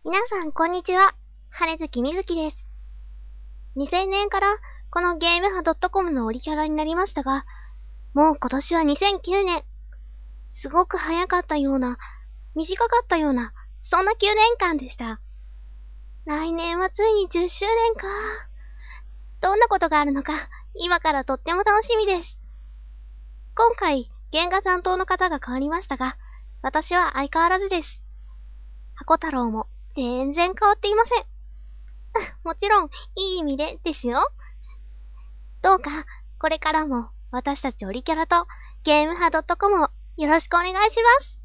皆さん、こんにちは。羽月みずきです。2000年からこのゲームハ .com のオリキャラになりましたが、もう今年は2009年。すごく早かったような、短かったような、そんな9年間でした。来年はついに10周年か。どんなことがあるのか、今からとっても楽しみです。今回、原画担当の方が変わりましたが、私は相変わらずです。箱太郎も全然変わっていません。もちろん、いい意味でですよ。どうか、これからも私たちオリキャラとゲームハ .com をよろしくお願いします。